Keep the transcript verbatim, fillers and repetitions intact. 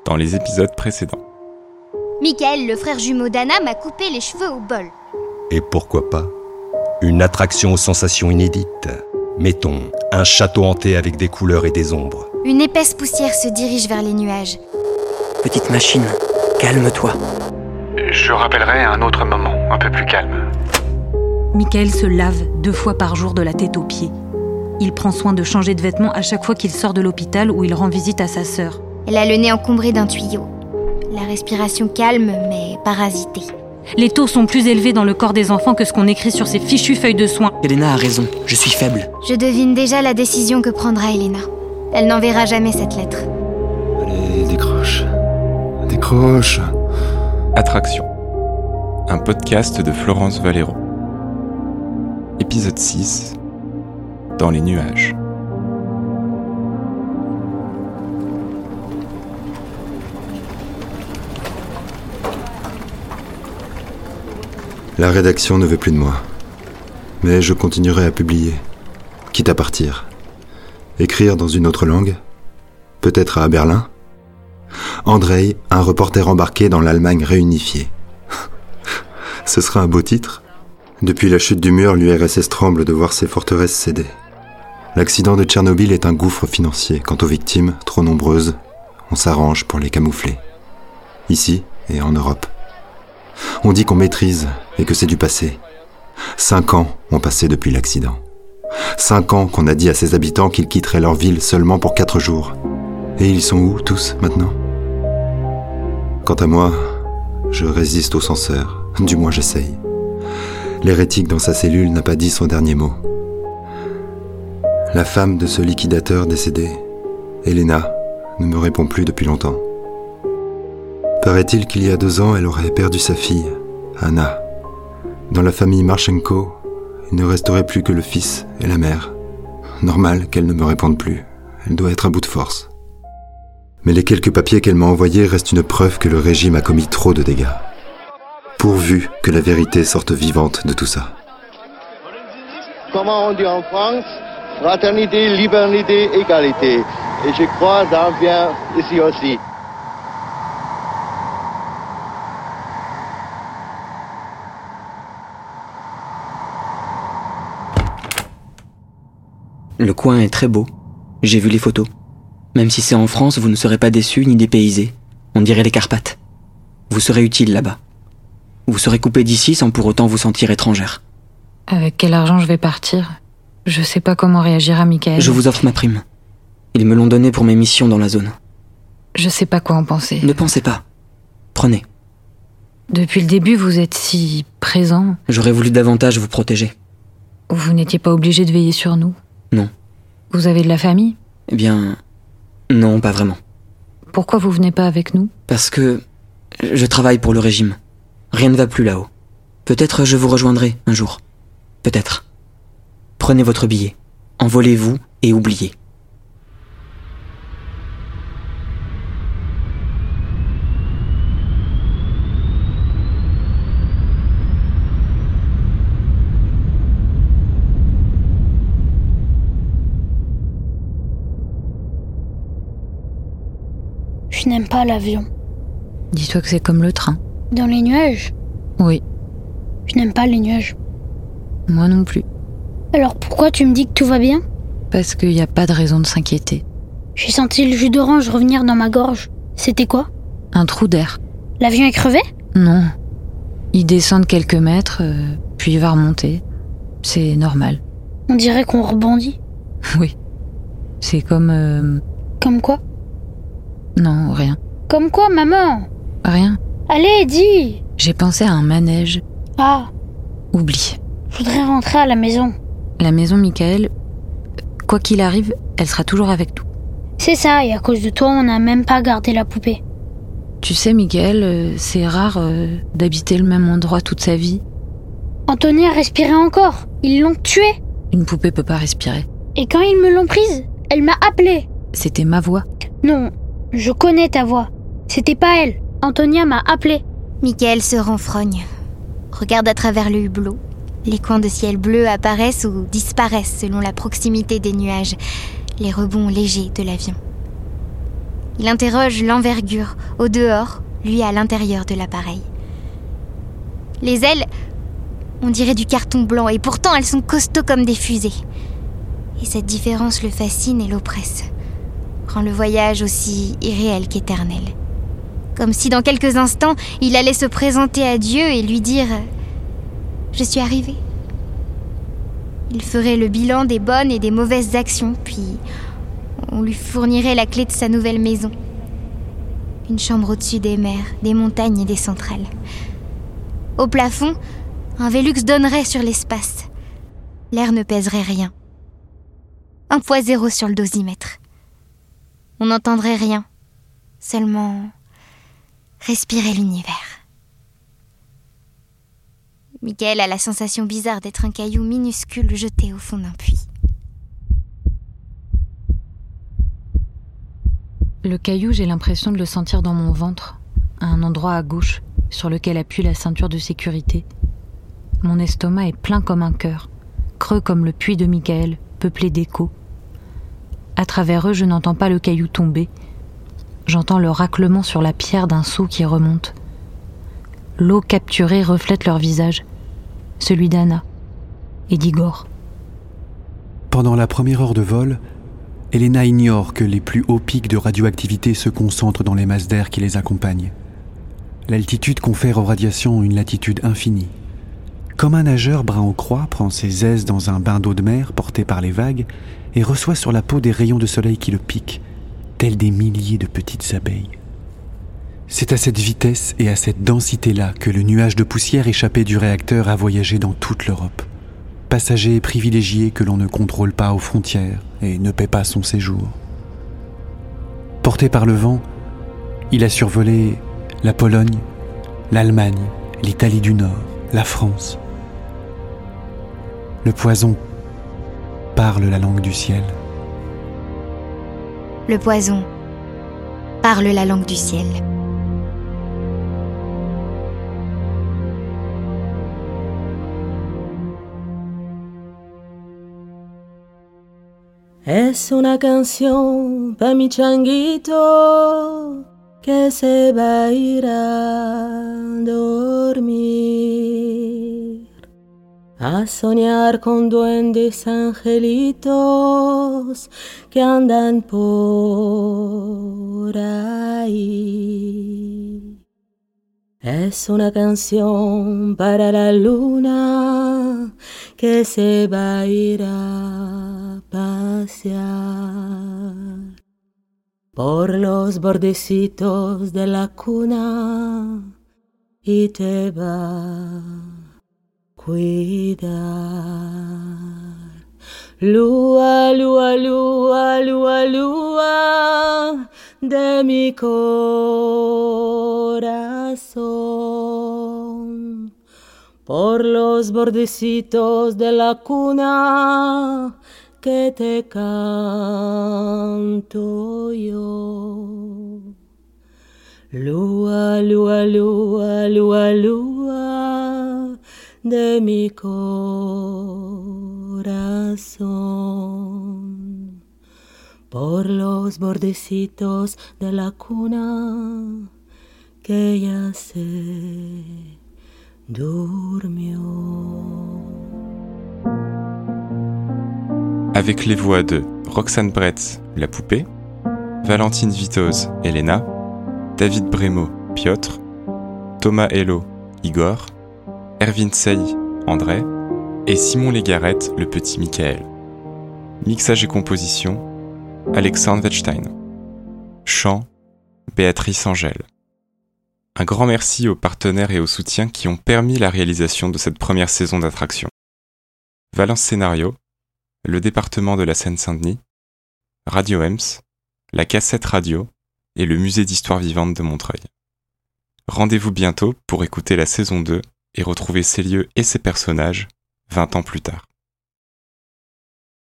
dans les épisodes précédents. Michael, le frère jumeau d'Anna, m'a coupé les cheveux au bol. Et pourquoi pas une attraction aux sensations inédites. Mettons, un château hanté avec des couleurs et des ombres. Une épaisse poussière se dirige vers les nuages. Petite machine, calme-toi. Je rappellerai à un autre moment, un peu plus calme. Michael se lave deux fois par jour de la tête aux pieds. Il prend soin de changer de vêtements à chaque fois qu'il sort de l'hôpital où il rend visite à sa sœur. Elle a le nez encombré d'un tuyau. La respiration calme, mais parasitée. Les taux sont plus élevés dans le corps des enfants que ce qu'on écrit sur ces fichues feuilles de soins. Elena a raison, je suis faible. Je devine déjà la décision que prendra Elena. Elle n'enverra jamais cette lettre. Allez, décroche. Décroche. Attraction. Un podcast de Florence Valero. Épisode six. Dans les nuages. La rédaction ne veut plus de moi. Mais je continuerai à publier, quitte à partir. Écrire dans une autre langue, peut-être à Berlin. Andrei, un reporter embarqué dans l'Allemagne réunifiée. Ce sera un beau titre. Depuis la chute du mur, l'U R S S tremble de voir ses forteresses céder. L'accident de Tchernobyl est un gouffre financier. Quant aux victimes, trop nombreuses, on s'arrange pour les camoufler. Ici et en Europe. On dit qu'on maîtrise et que c'est du passé. Cinq ans ont passé depuis l'accident. Cinq ans qu'on a dit à ses habitants qu'ils quitteraient leur ville seulement pour quatre jours. Et ils sont où, tous, maintenant ? Quant à moi, je résiste au censeur. Du moins, j'essaye. L'hérétique dans sa cellule n'a pas dit son dernier mot. La femme de ce liquidateur décédé, Elena, ne me répond plus depuis longtemps. Paraît-il qu'il y a deux ans, elle aurait perdu sa fille, Anna. Dans la famille Marchenko, il ne resterait plus que le fils et la mère. Normal qu'elle ne me réponde plus. Elle doit être à bout de force. Mais les quelques papiers qu'elle m'a envoyés restent une preuve que le régime a commis trop de dégâts. Pourvu que la vérité sorte vivante de tout ça. Comment on dit en France ? Fraternité, liberté, égalité. Et je crois que ça vient ici aussi. Le coin est très beau. J'ai vu les photos. Même si c'est en France, vous ne serez pas déçus ni dépaysés. On dirait les Carpates. Vous serez utile là-bas. Vous serez coupé d'ici sans pour autant vous sentir étrangère. Avec quel argent je vais partir ? Je sais pas comment réagira Michael. Je vous offre ma prime. Ils me l'ont donnée pour mes missions dans la zone. Je sais pas quoi en penser. Ne pensez pas. Prenez. Depuis le début, vous êtes si présent. J'aurais voulu davantage vous protéger. Vous n'étiez pas obligé de veiller sur nous ? Non. Vous avez de la famille ? Eh bien, non, pas vraiment. Pourquoi vous venez pas avec nous ? Parce que je travaille pour le régime. Rien ne va plus là-haut. Peut-être je vous rejoindrai un jour. Peut-être. Prenez votre billet. Envolez-vous et oubliez. Je n'aime pas l'avion. Dis-toi que c'est comme le train. Dans les nuages ? Oui. Je n'aime pas les nuages. Moi non plus. Alors pourquoi tu me dis que tout va bien ? Parce qu'il n'y a pas de raison de s'inquiéter. J'ai senti le jus d'orange revenir dans ma gorge. C'était quoi ? Un trou d'air. L'avion est crevé ? Non. Il descend de quelques mètres, euh, puis il va remonter. C'est normal. On dirait qu'on rebondit. Oui. C'est comme... Euh... Comme quoi ? Non, rien. Comme quoi, maman ? Rien. Allez, dis ! J'ai pensé à un manège. Ah ! Oublie. Je voudrais rentrer à la maison. La maison, Michael, quoi qu'il arrive, elle sera toujours avec nous. C'est ça, et à cause de toi, on n'a même pas gardé la poupée. Tu sais, Michael, euh, c'est rare euh, d'habiter le même endroit toute sa vie. Anthony a respiré encore. Ils l'ont tuée. Une poupée peut pas respirer. Et quand ils me l'ont prise, elle m'a appelée. C'était ma voix. Non, je connais ta voix. C'était pas elle. Antonia m'a appelée. Michael se renfrogne. Regarde à travers le hublot. Les coins de ciel bleu apparaissent ou disparaissent selon la proximité des nuages, les rebonds légers de l'avion. Il interroge l'envergure, au dehors, lui à l'intérieur de l'appareil. Les ailes, on dirait du carton blanc, et pourtant elles sont costauds comme des fusées. Et cette différence le fascine et l'oppresse, rend le voyage aussi irréel qu'éternel. Comme si dans quelques instants, il allait se présenter à Dieu et lui dire « Je suis arrivé ». Il ferait le bilan des bonnes et des mauvaises actions, puis on lui fournirait la clé de sa nouvelle maison. Une chambre au-dessus des mers, des montagnes et des centrales. Au plafond, un Velux donnerait sur l'espace. L'air ne pèserait rien. Un poids zéro sur le dosimètre. On n'entendrait rien, seulement respirer l'univers. Michael a la sensation bizarre d'être un caillou minuscule jeté au fond d'un puits. Le caillou, j'ai l'impression de le sentir dans mon ventre, à un endroit à gauche, sur lequel appuie la ceinture de sécurité. Mon estomac est plein comme un cœur, creux comme le puits de Michael, peuplé d'échos. À travers eux, je n'entends pas le caillou tomber. J'entends le raclement sur la pierre d'un seau qui remonte. L'eau capturée reflète leur visage, celui d'Anna et d'Igor. Pendant la première heure de vol, Elena ignore que les plus hauts pics de radioactivité se concentrent dans les masses d'air qui les accompagnent. L'altitude confère aux radiations une latitude infinie. Comme un nageur brun aux croix prend ses aises dans un bain d'eau de mer porté par les vagues et reçoit sur la peau des rayons de soleil qui le piquent, tels des milliers de petites abeilles. C'est à cette vitesse et à cette densité-là que le nuage de poussière échappé du réacteur a voyagé dans toute l'Europe. Passager privilégié que l'on ne contrôle pas aux frontières et ne paie pas son séjour. Porté par le vent, il a survolé la Pologne, l'Allemagne, l'Italie du Nord, la France. Le poison parle la langue du ciel. Le poison parle la langue du ciel. Es una canción pa mi changuito que se va a ir a dormir, a soñar con duendes angelitos que andan por ahí. Es una canción para la luna que se va a ir a pasear por los bordecitos de la cuna y te va a cuidar. Lua, lua, lua, lua, lua de mi corazón, por los bordecitos de la cuna que te canto yo. Lua, lua, lua, lua, lua de mi corazón, por los bordecitos de la cuna que ya se durmió. Avec les voix de Roxane Bretz, la poupée, Valentine Vitoz, Elena, David Brémaud, Piotr, Thomas Hello, Igor, Erwin Sey, André, et Simon Légarette, le petit Michael. Mixage et composition, Alexandre Wettstein. Chant, Béatrice Angèle. Un grand merci aux partenaires et aux soutiens qui ont permis la réalisation de cette première saison d'Attraction. Valence Scénario, le département de la Seine-Saint-Denis, Radio Ems, la Cassette Radio et le Musée d'Histoire Vivante de Montreuil. Rendez-vous bientôt pour écouter la saison deux et retrouver ces lieux et ces personnages vingt ans plus tard.